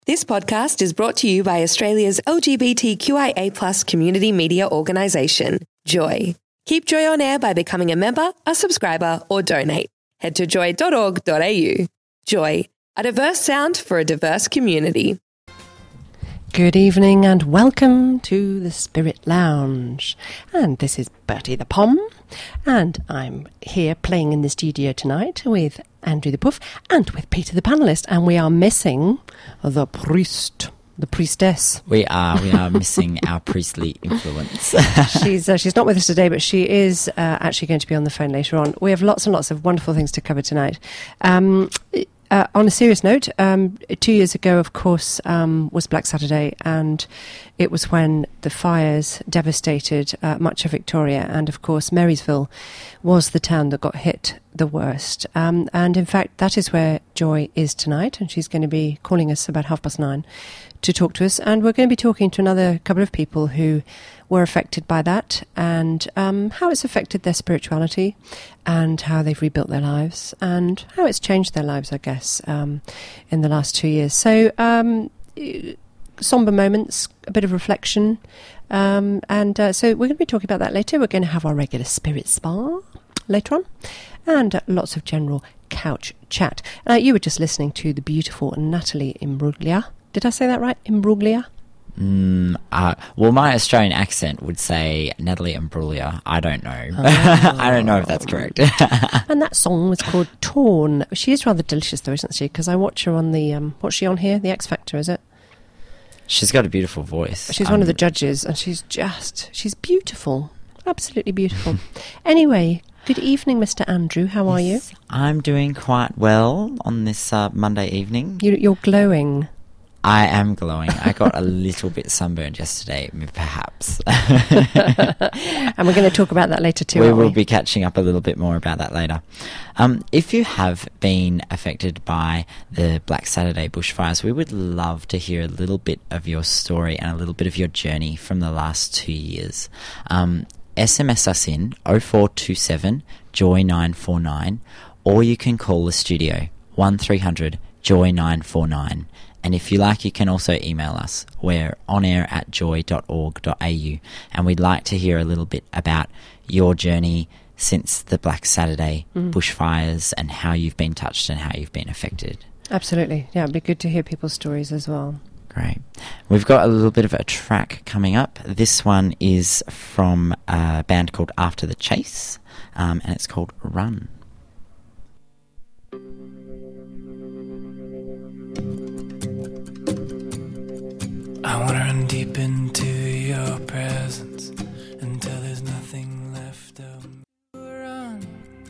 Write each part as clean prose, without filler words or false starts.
This podcast is brought to you by Australia's LGBTQIA+ community media organisation, Joy. Keep Joy on air by becoming a member, a subscriber, or donate. Head to joy.org.au. Joy, a diverse sound for a diverse community. Good evening and welcome to the Spirit Lounge. And this is Bertie the Pom, and I'm here playing in the studio tonight with Andrew the Puff and with Peter the Panellist, and we are missing the priestess. We are missing our priestly influence. She's not with us today, but she is actually going to be on the phone later on. We have lots and lots of wonderful things to cover tonight. On a serious note, 2 years ago, of course, was Black Saturday, and it was when the fires devastated much of Victoria, and of course Marysville was the town that got hit the worst. And in fact, that is where Joy is tonight, and she's going to be calling us about 9:30 to talk to us, and we're going to be talking to another couple of people who were affected by that, and how it's affected their spirituality, and how they've rebuilt their lives, and how it's changed their lives, I guess, in the last 2 years. So, somber moments, a bit of reflection, so we're going to be talking about that later. We're going to have our regular spirit spa later on, and lots of general couch chat. You were just listening to the beautiful Natalie Imbruglia. Did I say that right? Imbruglia? Well, my Australian accent would say Natalie Imbruglia. I don't know. I don't know if that's correct. And that song was called Torn. She is rather delicious, though, isn't she? Because I watch her on the... what's she on here? The X Factor, is it? She's got a beautiful voice. She's one of the judges, and she's beautiful. Absolutely beautiful. Anyway, good evening, Mr. Andrew. How are you? I'm doing quite well on this Monday evening. You're glowing. I am glowing. I got a little bit sunburned yesterday, perhaps. And we're going to talk about that later too, We will be catching up a little bit more about that later. If you have been affected by the Black Saturday bushfires, we would love to hear a little bit of your story and a little bit of your journey from the last 2 years. SMS us in 0427 Joy 949, or you can call the studio 1300 Joy 949. And if you like, you can also email us. We're on air at joy.org.au, and we'd like to hear a little bit about your journey since the Black Saturday bushfires, and how you've been touched and how you've been affected. Absolutely. Yeah, it'd be good to hear people's stories as well. Great. We've got a little bit of a track coming up. This one is from a band called After the Chase, and it's called Run. I want to run deep into your presence until there's nothing left of me. Run.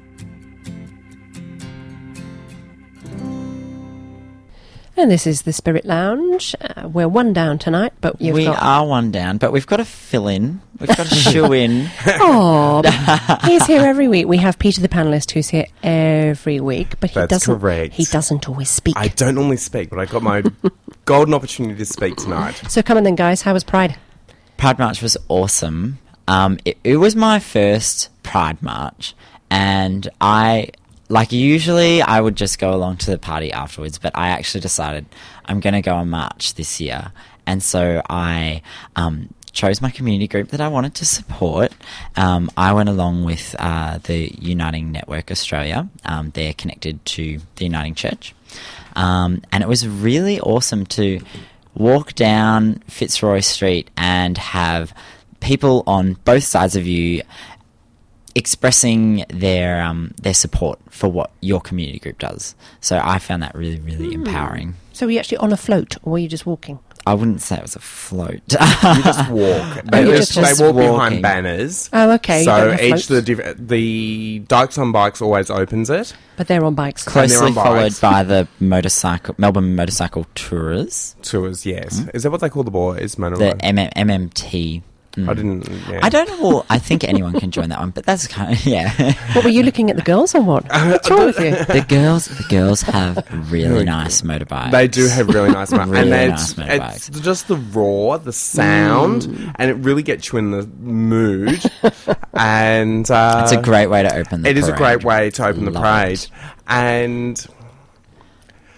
And this is the Spirit Lounge. We're one down tonight, but We are one down, but we've got to fill in. We've got to shoe in. Oh, he's here every week. We have Peter the Panellist, who's here every week, but That's correct. He doesn't always speak. I don't normally speak, but I got my golden opportunity to speak tonight. So come on then, guys. How was Pride? Pride March was awesome. It was my first Pride March, and usually I would just go along to the party afterwards, but I actually decided I'm going to go on march this year. And so I chose my community group that I wanted to support. I went along with the Uniting Network Australia. They're connected to the Uniting Church. And it was really awesome to walk down Fitzroy Street and have people on both sides of you expressing their support for what your community group does. So I found that really, really empowering. So were you actually on a float, or were you just walking? I wouldn't say it was a float. You just walk. They walk behind banners. Oh, okay. So each the Dykes on Bikes always opens it. But they're on bikes. Closely followed by the Melbourne Motorcycle Tours. Tours, yes. Is that what they call the boys? The MMT. I didn't. Yeah. I don't know. Well, I think anyone can join that one, but that's kind of What were you looking at, the girls or what? What's wrong with you? The girls have really nice motorbikes. They do have really nice motorbikes, really and nice motorbikes. It's just the roar, the sound, and it really gets you in the mood. And it's a great way to open the parade. It is a great way to open the parade, and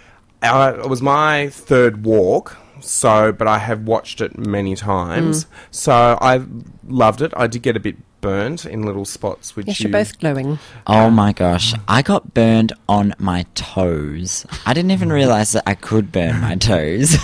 It was my third walk, but I have watched it many times. So I loved it. I did get a bit burnt in little spots, which Yes, you're both glowing. Oh my gosh, I got burned on my toes. I didn't even realise that I could burn my toes.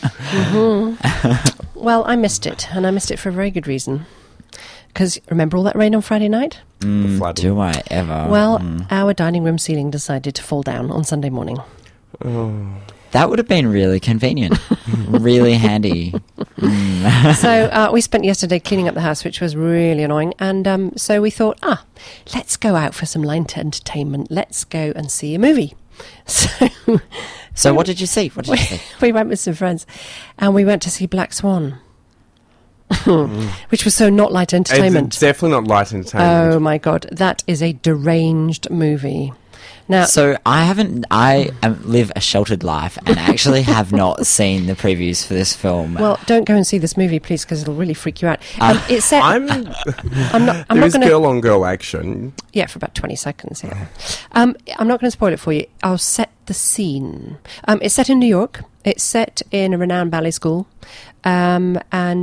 Well, I missed it, and I missed it for a very good reason. Because remember all that rain on Friday night? the flooding. Do I ever? Well, our dining room ceiling decided to fall down on Sunday morning. That would have been really convenient. Really handy. So we spent yesterday cleaning up the house, which was really annoying. And so we thought, let's go out for some light entertainment. Let's go and see a movie. So what did you see? What did you see? We went with some friends, and we went to see Black Swan, which was so not light entertainment. It's definitely not light entertainment. Oh my God, that is a deranged movie. Now, So I live a sheltered life and actually have not seen the previews for this film. well, don't go and see this movie, please, because it'll really freak you out. It's set. I'm not there is going to. girl-on-girl action. Yeah, for about 20 seconds. Yeah. I'm not going to spoil it for you. I'll set the scene. It's set in New York. It's set in a renowned ballet school, and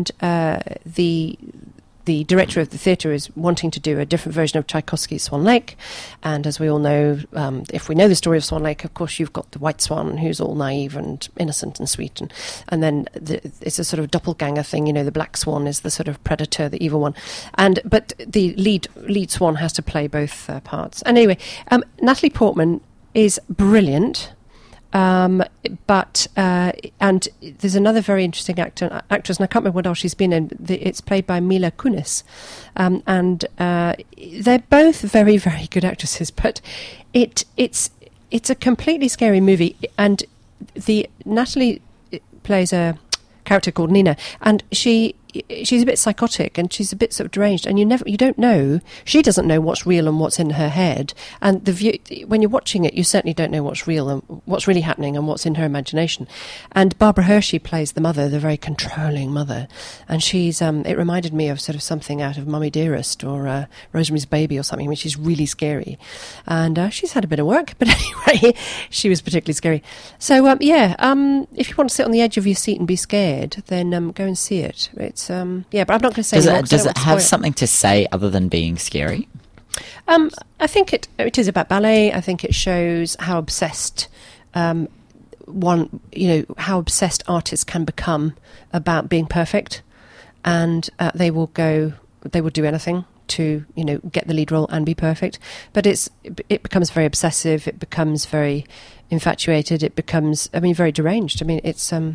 the director of the theatre is wanting to do a different version of Tchaikovsky's Swan Lake. And as we all know, if we know the story of Swan Lake, of course, you've got the white swan who's all naive and innocent and sweet. And then it's a sort of doppelganger thing. You know, the black swan is the sort of predator, the evil one. But the lead swan has to play both parts. And anyway, Natalie Portman is brilliant. And there's another very interesting actress, and I can't remember what else she's been in. It's played by Mila Kunis, and they're both very, very good actresses. But it's a completely scary movie, and Natalie plays a character called Nina, and she's a bit psychotic and she's a bit sort of deranged, and you don't know, she doesn't know what's real and what's in her head, and when you're watching it, you certainly don't know what's real and what's really happening and what's in her imagination. And Barbara Hershey plays the mother, the very controlling mother, and she's it reminded me of sort of something out of Mummy Dearest or Rosemary's Baby or something, which is really scary, and she's had a bit of work, but anyway, she was particularly scary. So if you want to sit on the edge of your seat and be scared, then go and see it. It's but I'm not going to say. Does it have something to say other than being scary? I think it is about ballet. I think it shows how obsessed how obsessed artists can become about being perfect, and they will do anything to get the lead role and be perfect. But it becomes very obsessive. It becomes very infatuated. It becomes, very deranged. It's a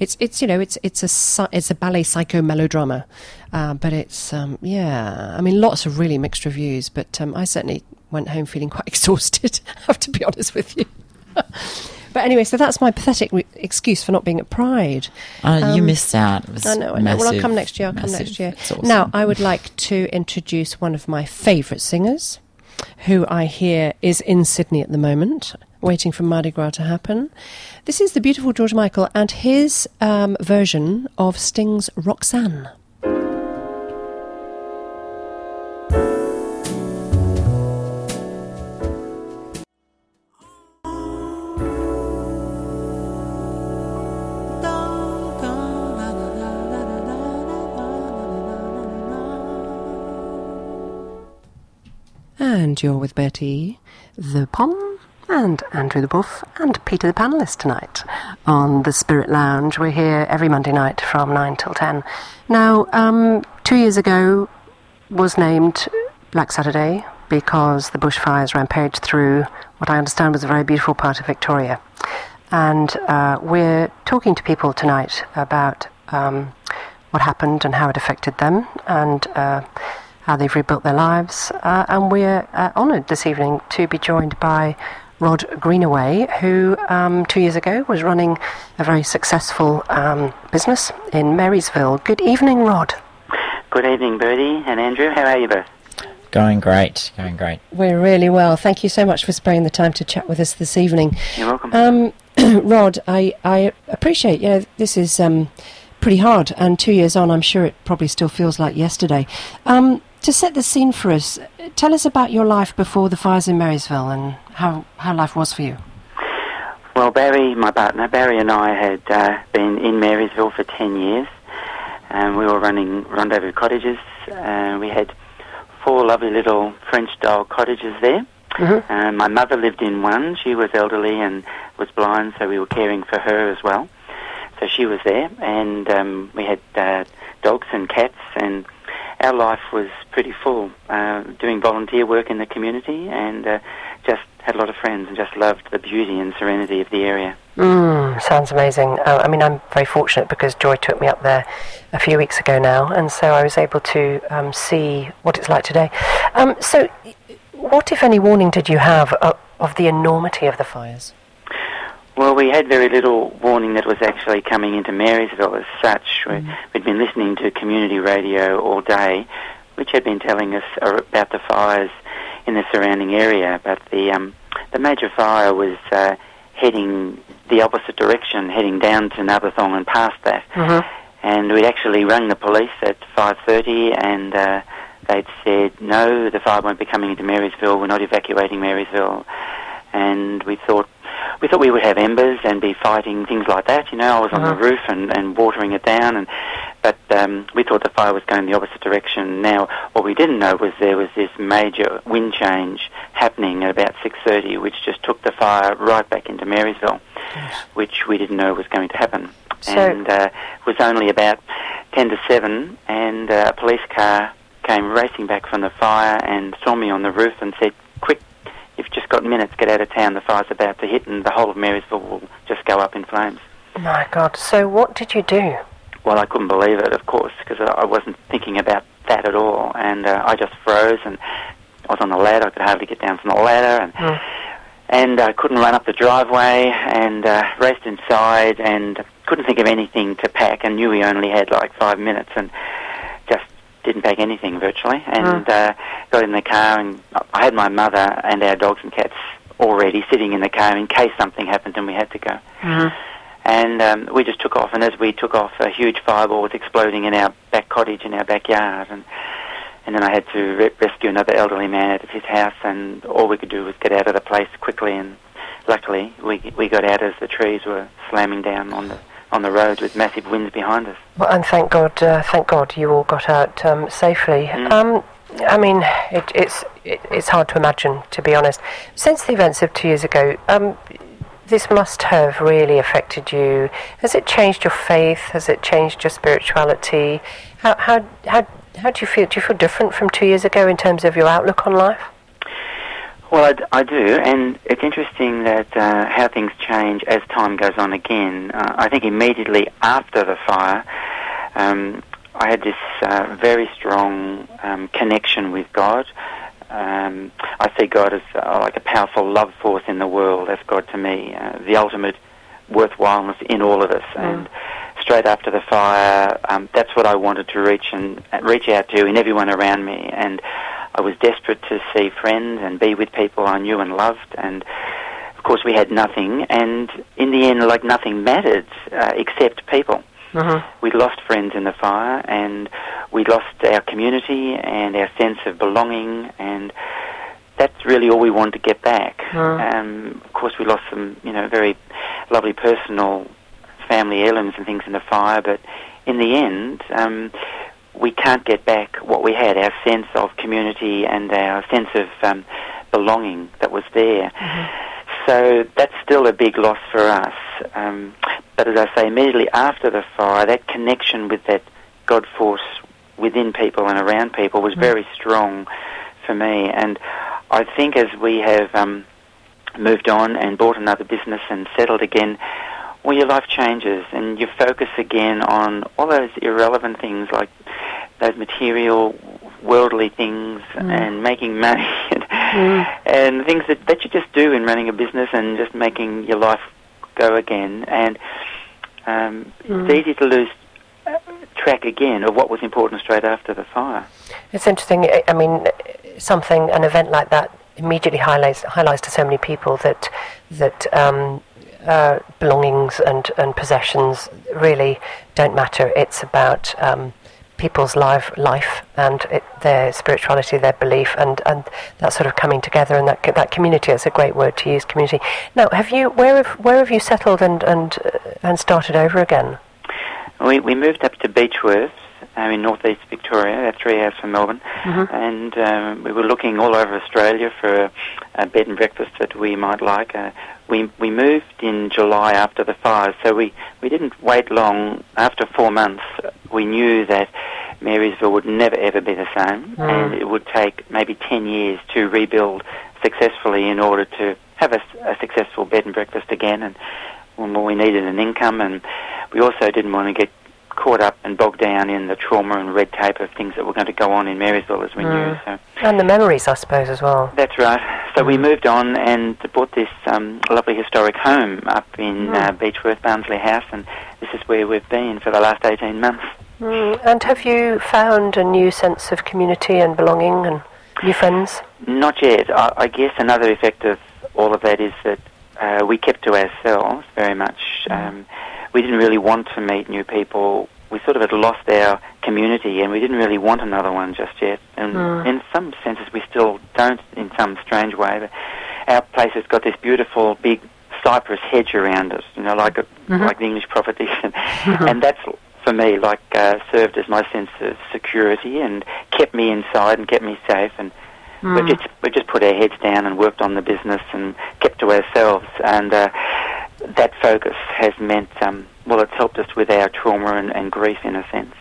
ballet psycho melodrama, but it's lots of really mixed reviews. But I certainly went home feeling quite exhausted. I have to be honest with you. But anyway, so that's my pathetic excuse for not being at Pride. You missed out. It was I know. massive, Well, I'll come next year. It's awesome. Now, I would like to introduce one of my favourite singers, who I hear is in Sydney at the moment, waiting for Mardi Gras to happen. This is the beautiful George Michael and his version of Sting's Roxanne. And you're with Bertie the Pom and Andrew the Buff and Peter the Panellist tonight on the Spirit Lounge. We're here every Monday night from 9 till 10. Now, 2 years ago was named Black Saturday because the bushfires rampaged through what I understand was a very beautiful part of Victoria. And we're talking to people tonight about what happened and how it affected them, and how they've rebuilt their lives. And we're honoured this evening to be joined by Rod Greenaway, who 2 years ago was running a very successful business in Marysville. Good evening, Rod. Good evening, Bertie and Andrew. How are you both? Going great. We're really well. Thank you so much for sparing the time to chat with us this evening. You're welcome. Rod, I appreciate, this is pretty hard, and 2 years on, I'm sure it probably still feels like yesterday. To set the scene for us, tell us about your life before the fires in Marysville and how life was for you. Well, Barry, my partner, Barry and I had been in Marysville for 10 years. We were running Rendezvous Cottages. We had 4 lovely little French-style cottages there. Mm-hmm. My mother lived in one. She was elderly and was blind, so we were caring for her as well. So she was there, and we had dogs and cats, and our life was pretty full, doing volunteer work in the community, and just had a lot of friends and just loved the beauty and serenity of the area. Sounds amazing. I mean, I'm very fortunate because Joy took me up there a few weeks ago now, and so I was able to see what it's like today. So what, if any, warning did you have of the enormity of the fires? Well, we had very little warning that was actually coming into Marysville as such. We'd been listening to community radio all day, which had been telling us about the fires in the surrounding area, but the major fire was heading the opposite direction, heading down to Nubathong and past that. Mm-hmm. And we'd actually rung the police at 5:30, and they'd said, no, the fire won't be coming into Marysville, we're not evacuating Marysville. And we thought we would have embers and be fighting things like that. You know, I was on the roof and watering it down, but we thought the fire was going the opposite direction. Now, what we didn't know was there was this major wind change happening at about 6:30, which just took the fire right back into Marysville, which we didn't know was going to happen. And it was only about 10 to 7, and a police car came racing back from the fire and saw me on the roof and said, quick, you've just got minutes, get out of town, the fire's about to hit and the whole of Marysville will just go up in flames. My God, so what did you do? Well, I couldn't believe it, of course, because I wasn't thinking about that at all, and I just froze, and I was on the ladder, I could hardly get down from the ladder, and I couldn't run up the driveway, and raced inside, and couldn't think of anything to pack, and knew we only had like 5 minutes, and just didn't pack anything virtually, and got in the car, and I had my mother and our dogs and cats already sitting in the car in case something happened and we had to go. And we just took off, and as we took off, a huge fireball was exploding in our back cottage in our backyard, and then I had to rescue another elderly man out of his house, and all we could do was get out of the place quickly, and luckily we got out as the trees were slamming down on the road with massive winds behind us. Well, and thank God you all got out safely. I mean, it's hard to imagine, to be honest. Since the events of 2 years ago, this must have really affected you. Has it changed your faith? Has it changed your spirituality? How do you feel? Do you feel different from 2 years ago in terms of your outlook on life? Well, I do, and it's interesting that how things change as time goes on again. I think immediately after the fire, I had this very strong connection with God. I see God as like a powerful love force in the world. That's God to me, the ultimate worthwhileness in all of us. And straight after the fire, that's what I wanted to reach out to in everyone around me. And I was desperate to see friends and be with people I knew and loved. And of course, we had nothing. And in the end, like, nothing mattered except people. We lost friends in the fire, and we lost our community and our sense of belonging, and that's really all we wanted to get back. Of course, we lost some, very lovely personal family heirlooms and things in the fire, but in the end, we can't get back what we had, our sense of community and our sense of belonging that was there. So that's still a big loss for us. But as I say, immediately after the fire, that connection with that God force within people and around people was very strong for me. And I think as we have moved on and bought another business and settled again, well, your life changes and you focus again on all those irrelevant things, like those material, worldly things and making money and things that you just do in running a business and just making your life go again. And it's easy to lose track again of what was important straight after the fire. It's interesting. I mean, an event like that immediately highlights to so many people that belongings and possessions really don't matter. It's about people's life and their spirituality, their belief, and that sort of coming together, and that community. That's a great word to use, community. Now, where have you settled and started over again? We moved up to Beechworth in northeast Victoria, 3 hours from Melbourne, and we were looking all over Australia for a bed and breakfast that we might like. We moved in July after the fires, so we didn't wait long. After 4 months, we knew that Marysville would never ever be the same, and it would take maybe 10 years to rebuild successfully in order to have a successful bed and breakfast again. And we needed an income, and we also didn't want to get caught up and bogged down in the trauma and red tape of things that were going to go on in Marysville, as we knew. So. And the memories, I suppose, as well. That's right. So we moved on and bought this lovely historic home up in Beechworth, Barnsley House, and this is where we've been for the last 18 months. And have you found a new sense of community and belonging and new friends? Not yet. I guess another effect of all of that is that we kept to ourselves very much. We didn't really want to meet new people. We sort of had lost our community, and we didn't really want another one just yet. And in some senses, we still don't, in some strange way. But our place has got this beautiful big cypress hedge around us, like the English prophetess, and that's for me served as my sense of security and kept me inside and kept me safe. And we've just put our heads down and worked on the business and kept to ourselves, and that focus has meant, it's helped us with our trauma and grief in a sense.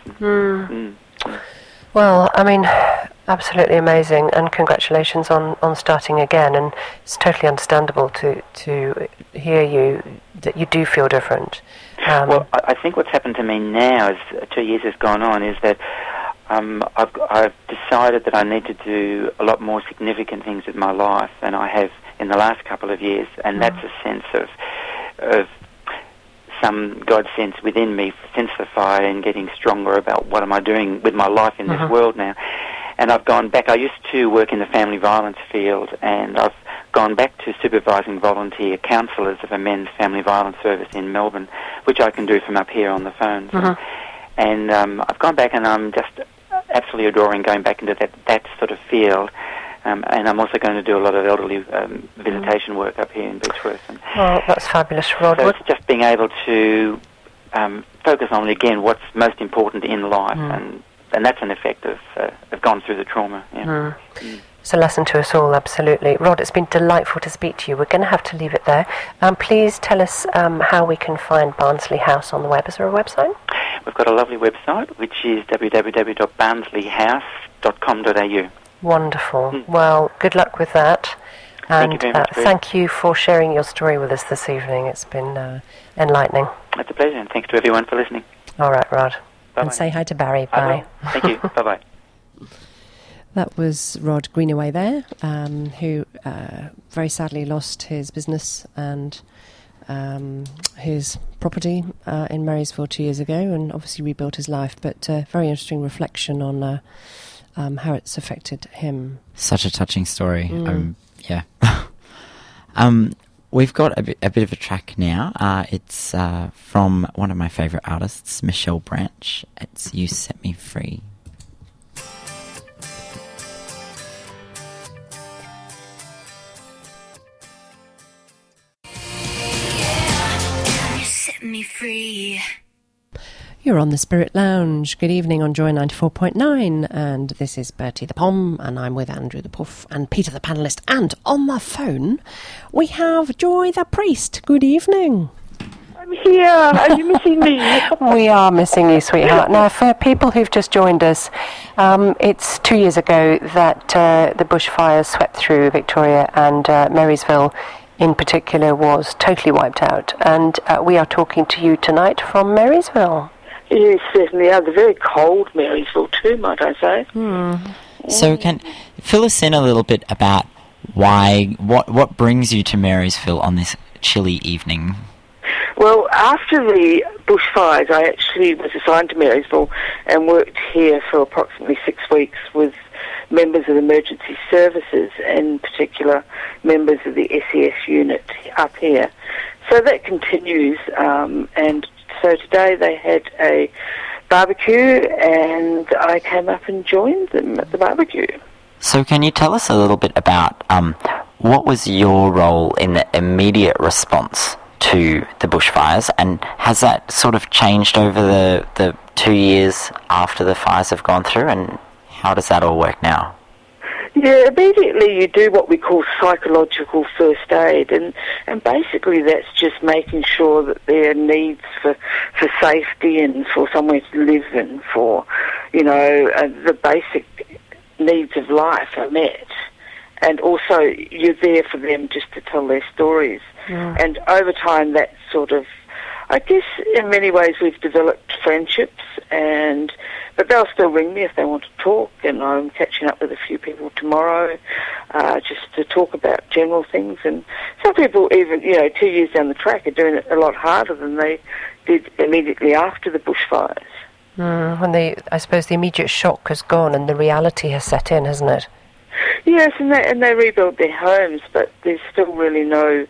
Well, I mean, absolutely amazing, and congratulations on starting again. And it's totally understandable to hear you, that you do feel different. Well, I think what's happened to me now, as 2 years has gone on, is that I've decided that I need to do a lot more significant things with my life than I have in the last couple of years, and that's a sense of some God sense within me since the fire, and getting stronger about what am I doing with my life in this world now. And I've gone back. I used to work in the family violence field, and I've gone back to supervising volunteer counsellors of a men's family violence service in Melbourne, which I can do from up here on the phone. And I've gone back, and I'm just absolutely adoring going back into that sort of field. And I'm also going to do a lot of elderly visitation work up here in Beechworth. Well, that's fabulous, Rod. So it's just being able to focus on, again, what's most important in life, and that's an effect of gone through the trauma. Yeah. It's a lesson to us all, absolutely. Rod, it's been delightful to speak to you. We're going to have to leave it there. Please tell us how we can find Barnsley House on the web. Is there a website? We've got a lovely website, which is www.barnsleyhouse.com.au. Wonderful. Well, good luck with that. And thank you very much. Thank you for sharing your story with us this evening. It's been enlightening. It's a pleasure, and thanks to everyone for listening. All right, Rod. Bye-bye. And say hi to Barry. Bye. Thank you. Bye-bye. That was Rod Greenaway there, who very sadly lost his business and his property in Marysville 2 years ago, and obviously rebuilt his life. But very interesting reflection on how it's affected him. Such a touching story. Yeah. We've got a bit of a track now. It's from one of my favourite artists, Michelle Branch. It's You Set Me Free. Me free. You're on the Spirit Lounge. Good evening on Joy 94.9, and this is Bertie the Pom, and I'm with Andrew the Puff and Peter the Panellist, and on the phone we have Joy the Priest. Good evening. I'm here. Are you missing me? We are missing you, sweetheart. Now, for people who've just joined us, it's 2 years ago that the bushfires swept through Victoria, and Marysville in particular was totally wiped out, and we are talking to you tonight from Marysville. Yes, certainly are. The very cold Marysville too, might I say. So can fill us in a little bit about what brings you to Marysville on this chilly evening? Well, after the bushfires, I actually was assigned to Marysville and worked here for approximately 6 weeks with members of emergency services, in particular members of the SES unit up here. So that continues, and so today they had a barbecue, and I came up and joined them at the barbecue. So can you tell us a little bit about what was your role in the immediate response to the bushfires, and has that sort of changed over the 2 years after the fires have gone through, and how does that all work now? Yeah, immediately you do what we call psychological first aid, and basically that's just making sure that their needs for safety and for somewhere to live and for, the basic needs of life are met. And also you're there for them just to tell their stories. Yeah. And over time that sort of, I guess in many ways we've developed friendships, but they'll still ring me if they want to talk, and I'm catching up with a few people tomorrow just to talk about general things. And some people even, 2 years down the track are doing it a lot harder than they did immediately after the bushfires. When I suppose the immediate shock has gone and the reality has set in, hasn't it? Yes, and they rebuild their homes, but there's still really no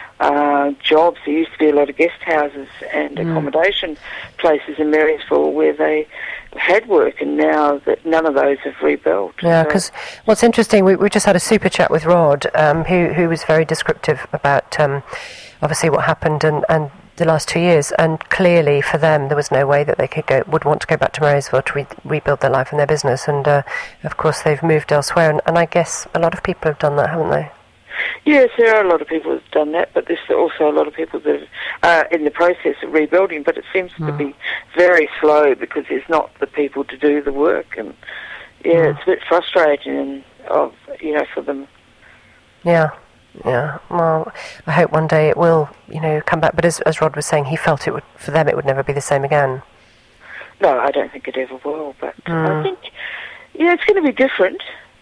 jobs. There used to be a lot of guest houses and accommodation places in Marysville where they had work, and now that none of those have rebuilt. Yeah, because what's interesting, we just had a super chat with Rod, who was very descriptive about obviously what happened and the last 2 years, and clearly for them there was no way that they would want to go back to Marysville to rebuild their life and their business, and of course they've moved elsewhere, and I guess a lot of people have done that, haven't they? Yes, there are a lot of people who've done that, but there's also a lot of people that are in the process of rebuilding, but it seems to be very slow because there's not the people to do the work, and it's a bit frustrating for them. Yeah. Well, I hope one day it will, come back. But as Rod was saying, he felt for them it would never be the same again. No, I don't think it ever will. But I think, it's going to be different.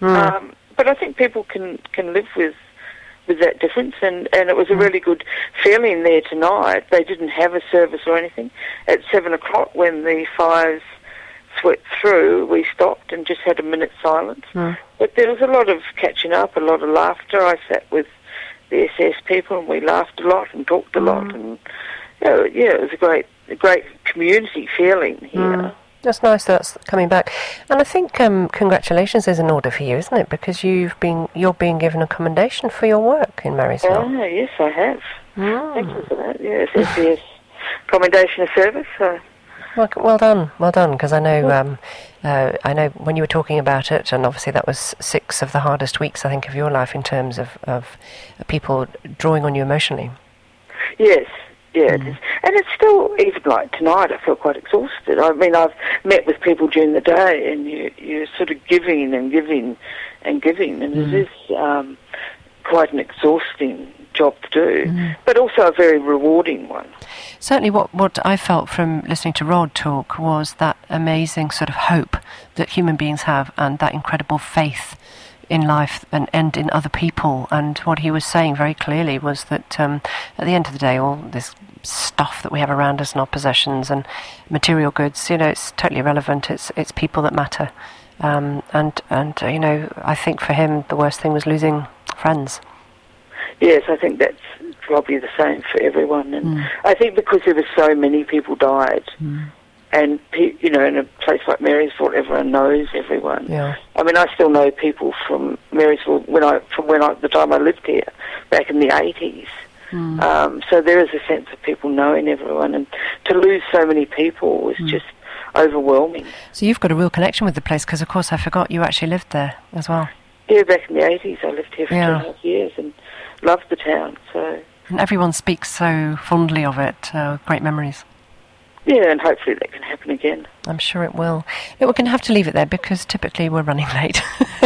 But I think people can live with that difference. And it was a really good feeling there tonight. They didn't have a service or anything. At 7 o'clock, when the fires swept through, we stopped and just had a minute's silence. But there was a lot of catching up, a lot of laughter. I sat with the SS people and we laughed a lot and talked a lot, and it was a great community feeling here. That's nice that's coming back, and I think congratulations is in order for you, isn't it? Because you're being given a commendation for your work in Marysville. Yes, I have. Thank you for that. Yes, SS commendation of service. Well done, because I know when you were talking about it, and obviously that was 6 of the hardest weeks, I think, of your life in terms of people drawing on you emotionally. Yes, it is. And it's still, even like tonight, I feel quite exhausted. I mean, I've met with people during the day, and you're sort of giving and giving and giving, and it is quite an exhausting job to do, but also a very rewarding one. Certainly what I felt from listening to Rod talk was that amazing sort of hope that human beings have, and that incredible faith in life and in other people. And what he was saying very clearly was that at the end of the day, all this stuff that we have around us and our possessions and material goods, it's totally irrelevant. It's people that matter. And I think for him the worst thing was losing friends. Yes, I think that's probably the same for everyone, and I think because there were so many people died, and in a place like Marysville, everyone knows everyone. Yeah. I mean, I still know people from Marysville the time I lived here back in the 80s. So there is a sense of people knowing everyone, and to lose so many people was just overwhelming. So you've got a real connection with the place, because of course I forgot you actually lived there as well. Yeah, back in the 80s I lived here for 2.5 years and loved the town. So. And everyone speaks so fondly of it, great memories. Yeah, and hopefully that can happen again. I'm sure it will. Look, we're going to have to leave it there because typically we're running late.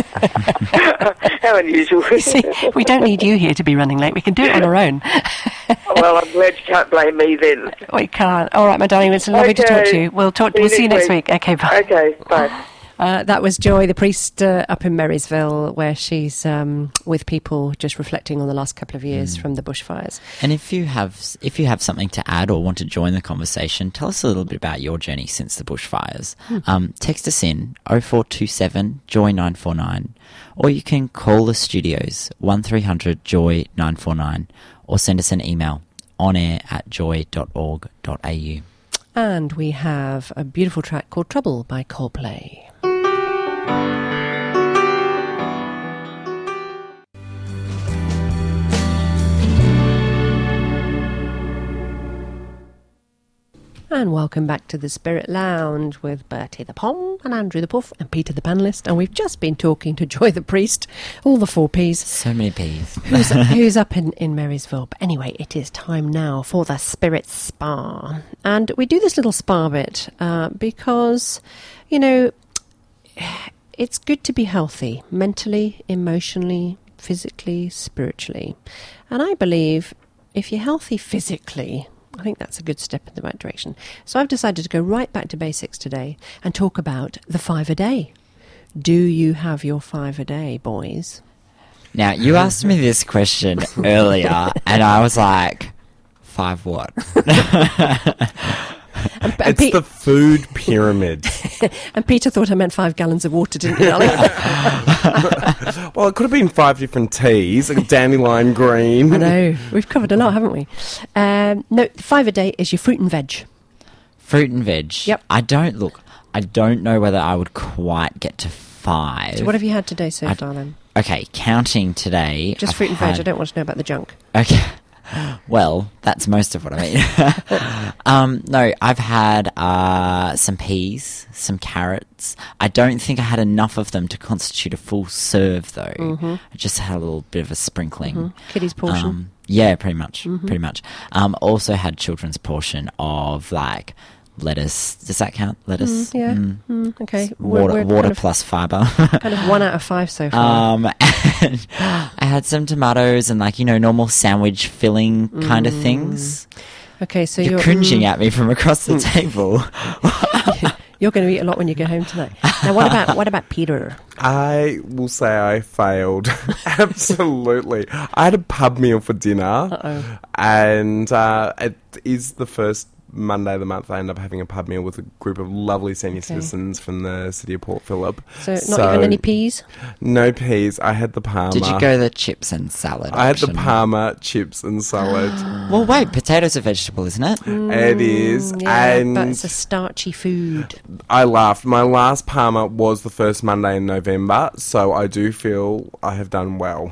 How unusual. You see, we don't need you here to be running late. We can do it on our own. Well, I'm glad you can't blame me then. We can't. All right, my darling, it's lovely to talk to you. We'll see you next week. Okay, bye. Okay, bye. That was Joy, the priest up in Marysville, where she's with people just reflecting on the last couple of years from the bushfires. And if you have something to add or want to join the conversation, tell us a little bit about your journey since the bushfires. Text us in 0427 Joy 949, or you can call the studios 1300 Joy 949, or send us an email onair@joy.org.au. And we have a beautiful track called Trouble by Coldplay. And welcome back to the Spirit Lounge with Bertie the Pom and Andrew the Puff and Peter the Panellist. And we've just been talking to Joy the Priest, all the 4 Ps. So many P's. who's up in Marysville. But anyway, it is time now for the Spirit Spa. And we do this little spa bit because, you know, it's good to be healthy mentally, emotionally, physically, spiritually. And I believe if you're healthy physically, I think that's a good step in the right direction. So I've decided to go right back to basics today and talk about the 5 a day. Do you have your 5 a day, boys? Now, you asked me this question earlier, and I was like, 5 what? It's the food pyramid. And Peter thought I meant 5 gallons of water, didn't you, darling? Well, it could have been 5 different teas, like dandelion green. I know. We've covered a lot, haven't we? No, 5 a day is your fruit and veg. Fruit and veg. Yep. I don't know whether I would quite get to 5. So what have you had today so far, then? Okay, counting today. Just fruit and veg. I don't want to know about the junk. Okay. Well, that's most of what I mean. No, I've had some peas, some carrots. I don't think I had enough of them to constitute a full serve, though. Mm-hmm. I just had a little bit of a sprinkling. Mm-hmm. Kiddie's portion. Yeah, pretty much. Mm-hmm. Pretty much. Also had children's portion of, like, lettuce. Does that count? Lettuce? Yeah. Okay. Water kind of, plus fibre. kind of 1 out of 5 so far. And I had some tomatoes and, like, you know, normal sandwich filling kind of things. Okay, so You're cringing at me from across the table. You're going to eat a lot when you get home tonight. Now, what about Peter? I will say I failed. Absolutely. I had a pub meal for dinner. Uh-oh. And it is the first Monday of the month. I end up having a pub meal with a group of lovely senior citizens from the city of Port Phillip. So not even any peas? No peas. I had the Parma. Did you go the chips and salad I had option? the Parma, chips and salad. Well, wait, potatoes are vegetable, isn't it? It is. Yeah, and but it's a starchy food. I laughed. My last Parma was the first Monday in November, so I do feel I have done well.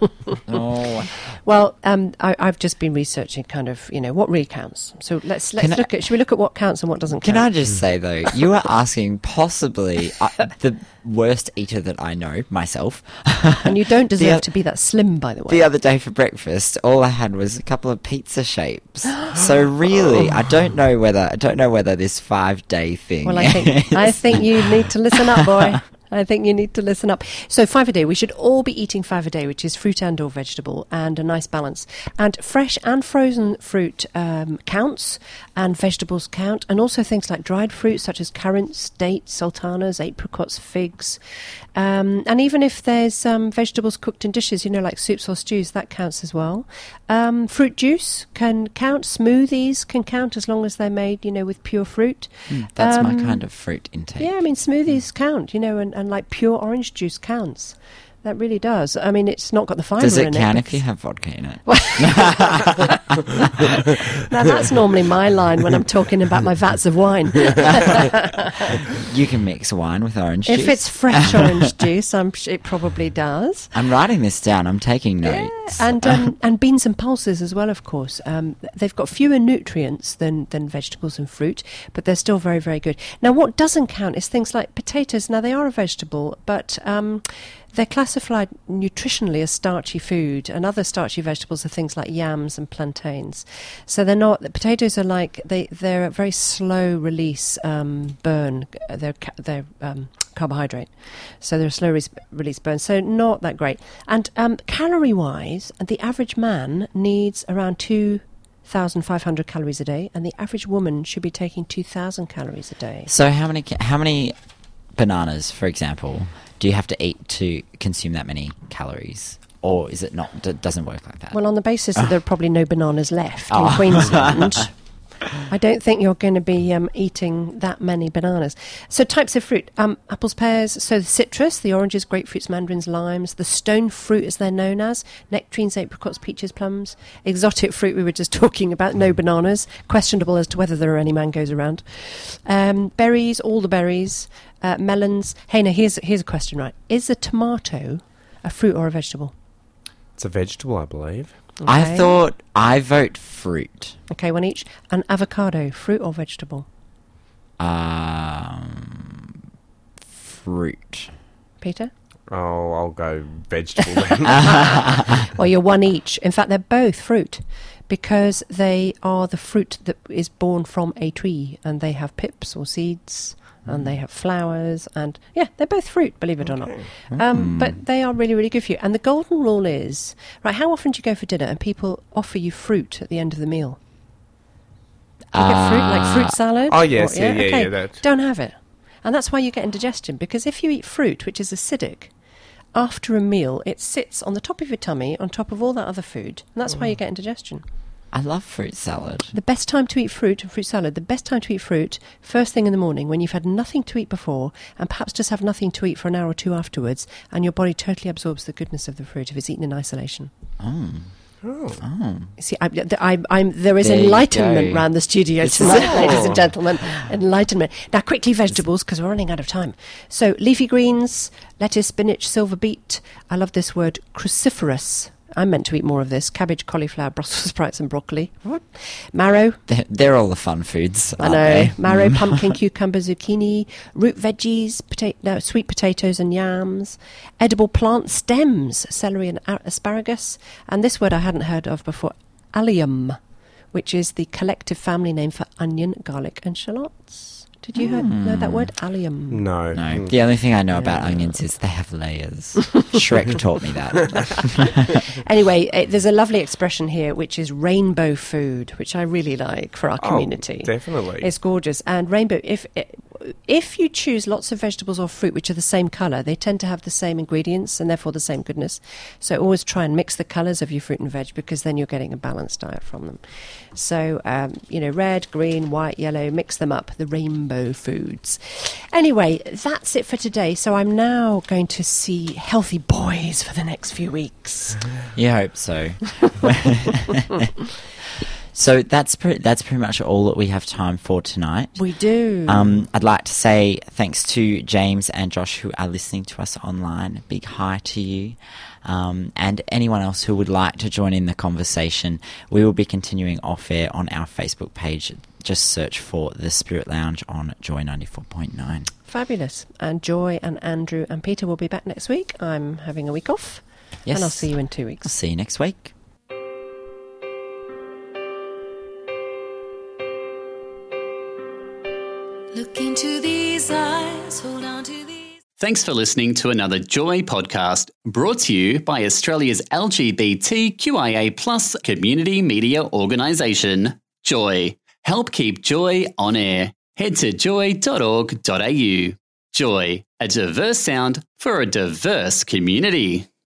Oh. Well, I've just been researching kind of, you know, what really counts. So let's look at, should we look at what counts and what doesn't count? Can I just say, though, you are asking possibly the worst eater that I know, myself. And you don't deserve to be that slim, by the way. The other day for breakfast, all I had was a couple of pizza shapes. So really, I don't know whether this 5-day thing. Well, I think you need to listen up, boy. I think you need to listen up. So 5 a day, we should all be eating 5 a day, which is fruit and or vegetable, and a nice balance. And fresh and frozen fruit counts, and vegetables count, and also things like dried fruit such as currants, dates, sultanas, apricots, figs. And even if there's vegetables cooked in dishes, you know, like soups or stews, that counts as well. Fruit juice can count. Smoothies can count as long as they're made, you know, with pure fruit. That's my kind of fruit intake. Yeah, I mean, smoothies count, you know, and like pure orange juice counts. That really does. I mean, it's not got the fibre in it. Does it count if you have vodka in it? Now, that's normally my line when I'm talking about my vats of wine. You can mix wine with orange juice. If it's fresh orange juice, it probably does. I'm writing this down. I'm taking notes. Yeah, and beans and pulses as well, of course. They've got fewer nutrients than vegetables and fruit, but they're still very, very good. Now, what doesn't count is things like potatoes. Now, they are a vegetable, but they're classified nutritionally as starchy food, and other starchy vegetables are things like yams and plantains. So they're not. The potatoes are like they're a very slow release burn. They're carbohydrate, so they're a slow release burn. So not that great. And calorie wise, the average man needs around 2,500 calories a day, and the average woman should be taking 2,000 calories a day. So how many bananas, for example, do you have to eat to consume that many calories? Or is it not? Doesn't work like that? Well, on the basis that there are probably no bananas left in Queensland, I don't think you're going to be eating that many bananas. So types of fruit, apples, pears, so the citrus, the oranges, grapefruits, mandarins, limes, the stone fruit as they're known as, nectarines, apricots, peaches, plums, exotic fruit we were just talking about, no bananas, questionable as to whether there are any mangoes around, berries, all the berries, melons. Hey, now here's a question, right? Is a tomato a fruit or a vegetable? It's a vegetable, I believe. Okay. I vote fruit. Okay, one each. An avocado, fruit or vegetable? Fruit. Peter? Oh, I'll go vegetable then. Well, you're one each. In fact, they're both fruit because they are the fruit that is born from a tree, and they have pips or seeds, and they have flowers, and yeah, they're both fruit, believe it or not. But they are really, really good for you. And the golden rule is, right, how often do you go for dinner and people offer you fruit at the end of the meal? Do you get fruit, like fruit salad? Oh, yes, Or- yeah, okay, that. Don't have it. And that's why you get indigestion, because if you eat fruit, which is acidic, after a meal, it sits on the top of your tummy, on top of all that other food, and that's why you get indigestion. I love fruit salad. The best time to eat fruit and fruit salad, the best time to eat fruit, first thing in the morning when you've had nothing to eat before, and perhaps just have nothing to eat for an hour or two afterwards, and your body totally absorbs the goodness of the fruit if it's eaten in isolation. See, there is There you enlightenment go. around the studio tonight, ladies and gentlemen. Enlightenment. Now, quickly, vegetables, because we're running out of time. So, leafy greens, lettuce, spinach, silver beet. I love this word, cruciferous. I'm meant to eat more of this. Cabbage, cauliflower, Brussels sprouts and broccoli. Marrow. They're all the fun foods, I aren't know. they? Marrow, pumpkin, cucumber, zucchini, root veggies, sweet potatoes and yams, edible plant stems, celery and asparagus, and this word I hadn't heard of before, allium, which is the collective family name for onion, garlic and shallots. Did you know that word? Allium. No. No, the only thing I know about onions is they have layers. Shrek taught me that. Anyway, there's a lovely expression here, which is rainbow food, which I really like for our community. Definitely. It's gorgeous. And rainbow, if you choose lots of vegetables or fruit which are the same colour, they tend to have the same ingredients and therefore the same goodness. So always try and mix the colours of your fruit and veg, because then you're getting a balanced diet from them. So, red, green, white, yellow, mix them up, the rainbow foods. Anyway, that's it for today. So I'm now going to see healthy boys for the next few weeks. You hope so. So that's pretty much all that we have time for tonight. We do. I'd like to say thanks to James and Josh who are listening to us online. Big hi to you. And anyone else who would like to join in the conversation, we will be continuing off air on our Facebook page. Just search for The Spirit Lounge on Joy 94.9. Fabulous. And Joy and Andrew and Peter will be back next week. I'm having a week off. Yes. And I'll see you in 2 I'll weeks. see you next week. Look into these eyes, hold on to these. Thanks for listening to another Joy podcast brought to you by Australia's LGBTQIA+ community media organisation, Joy. Help keep Joy on air. Head to joy.org.au. Joy, a diverse sound for a diverse community.